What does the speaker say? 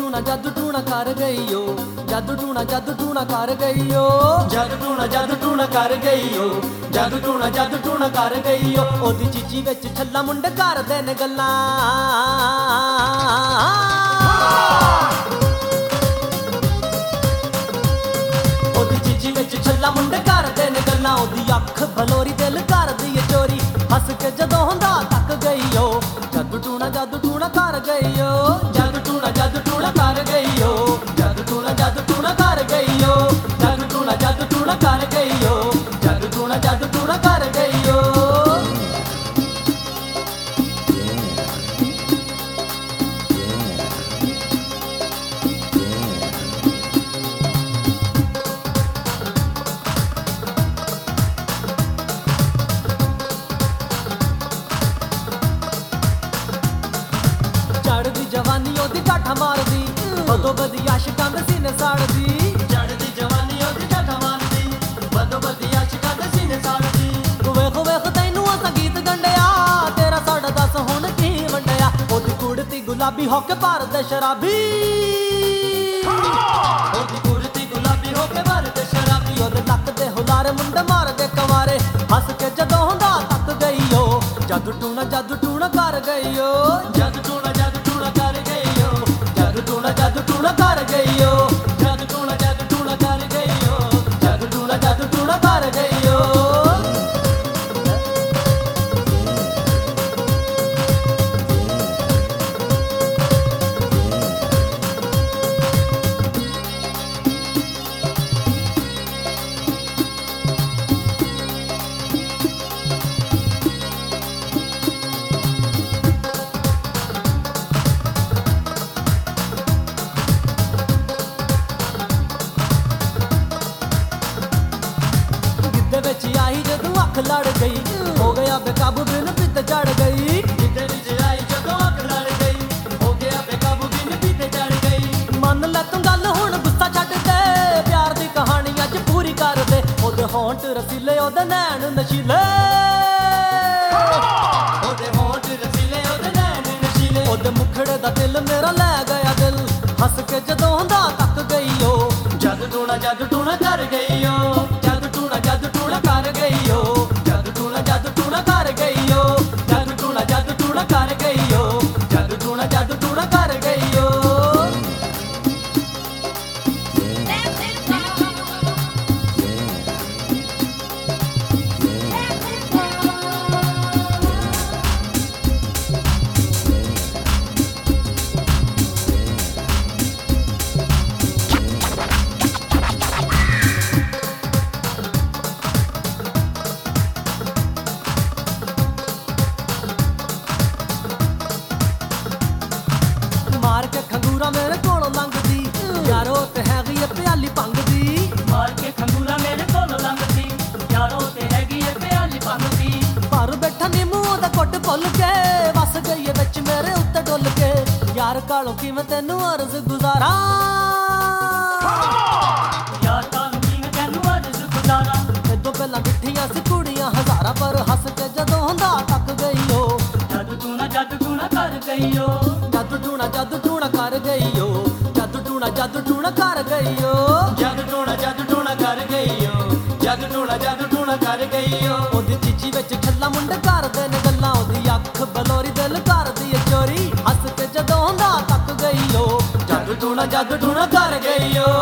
जादू टूना कर गई ओ, जादू टूना कर गई ओ, जादू टूना कर गई ओ, जादू टूना कर गई ओ। ओदी चीची विच छल्ला मुंडे करदे ने गल्लां, ओदी चीची विच छल्ला मुंडे करदे ने गल्लां। ओदी अख बलोरी दिल करदी ए चोरी, हस के जदों हुंदा तक गई ओ। जादू टूना कर गई ओ, जादू टूना कर गई ओ, जादू टूना कर गई ओ, जादू टूना कर गई ओ, जादू टूना कर गई ओ। चढ़दी जवानी ओदी काठा मारदी, बदो बदी आशिकां दे सीने साड़दी। चढ़दी जवानी ओदी काठा मारदी, बदो बदी आशिकां दे सीने साड़दी। वेख तैनू असां गीत गंढिया, तेरा साढ़ा दस हुण की वंडिया। ओदी कुड़ती गुलाबी होके भरदे शराबी, ओदी कुड़ती गुलाबी होके भरदे शराबी। ओदे लक दे हुलारे मुंडे मारदे कंवारे, हस के जदों हुंदा तक गई ओ। जादू टूना कर गई ओ, जादू टूना कर गई ओ, जादू टूना कर गई ओ, जादू टूना कर गई ओ, जादू टूना कर गई ओ। विच आई जदों अख लड़ गई, हो गया बेकाबू बिन पित चढ़ गई। जिद्दे विच आई जदों अख लड़ गई, हो गया बेकाबू बिन पित चढ़ गई। मन लै तूं गल हुण गुस्सा छड्ड दे, प्यार दी कहानी अज पूरी कर दे। ओदे होंठ रसीले ओदे नैन नशीले, ओदे होंठ रसीले ओदे नैन नशीले। ओदे मुखड़े दा दिल मेरा लै गया दिल, हस के जदों हुंदा तक गई ओ। जादू टूना कर गई ओ, जादू टूना कर गई ओ, जादू टूना कर गई ओ, जादू टूना कर गई ओ, जादू टूना कर गई ओ। मार के खंगूरा मेरे कोलों लंघदी, यारो ते हैगी ए प्याली भंग दी। मार के खंगूरा मेरे कोलों लंघदी, यारो ते हैगी ए प्याली भंग दी। पर बैठा नीमू दा घुट भुल के, वस गई ए विच मेरे उत्ते डुल के। यार कालों की मैं तैनू अर्ज गुजारा, यार कालों की मैं तैनू अर्ज गुजारा। इदों पहलां मिठियां सी कुड़ियां हज़ारां, पर हस के जदों हुंदा तक गई ओ। जादू टूना कर गई ओ, जादू टूना कर गई ओ, जादू टूना कर गई ओ, जादू टूना कर गई ओ, जादू टूना कर गई ओ। ओदी चीची विच छल्ला मुंडे करदे ने गल्लां, ओदी अख बलोरी दिल करदी ए चोरी, हस के जदों हुंदा तक गई ओ। जादू टूना कर गई ओ।